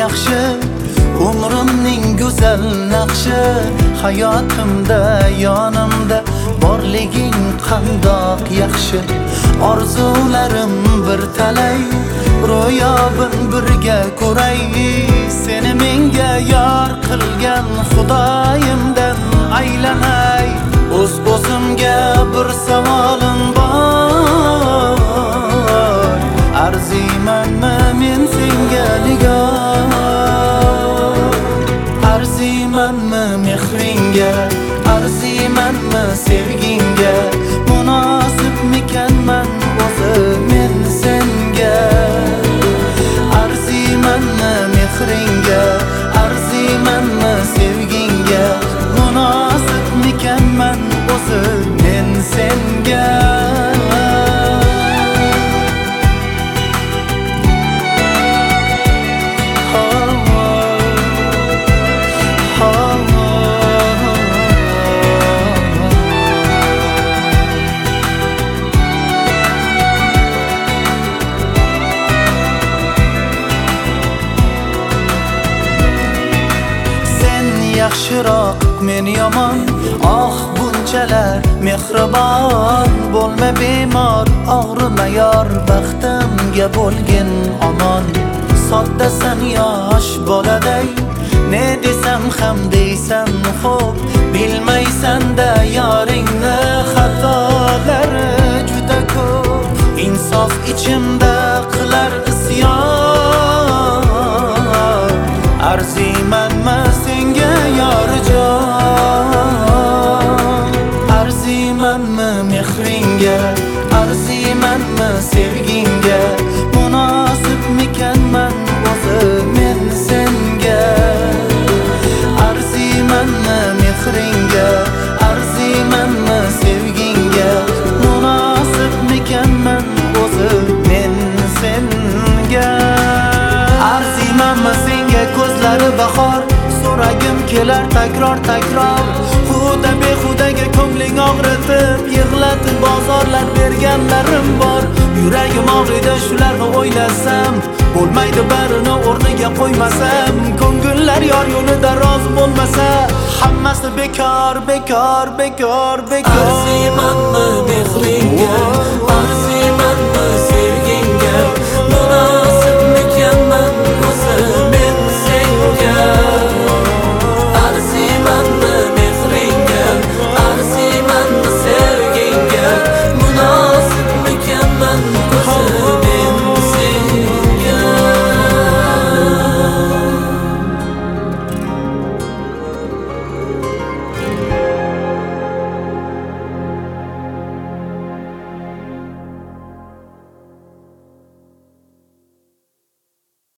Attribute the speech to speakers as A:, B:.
A: yaxshi, umrimning go'zal naqshi. Hayotimda yonimda borliging qandoq yaxshi. Orzularim bir talay, ro'yobim birga ko'ray. Seni menga yor qilgan Xudoyimdan aylanay. O'zimga bir savolim bor, arziymanmi men senga nigor? Arziymanmi mehringga, arziymanmi sevgingga? Munosibmikanman o'zi men senga? Arziymanmi mehringga, arziymanmi sevgingga? Munosibmikanman o'zi men senga? Yaxshiroq men yomon, bunchalar mehribon. Bo'lma bemor, og'rima yor, baxtimga bo'lgin omon. Soddasan yosh boladay, ne desam ham deysan xo'p. Bilmaysan-da yoringni xatolari juda ko'p. Insof ichimda qilar isyon, arziymanmi senga yorjon? Arziymanmi mehringga, arziymanmi sevgingga? Munosibmikanman o'zi men senga? Arziymanmi mehringga, arziymanmi sevgingga? Munosibmikanman o'zi men senga? Arziymanmi senga ko'zlari bahor, so'ragim kelar takror. Xuda behudaga ko'ngling og'ritib, yig'latib bozorlar berganlarim bor. Yuragim og'riydi shularni o'ylasam, bo'lmaydi barini o'rniga qo'ymasam. Ko'ngillar yor yo'lida rozi bo'lmasa, hammasi bekor.
B: Arziymanmi mehringga, arziymanmi sevgingga? Munosibmikanman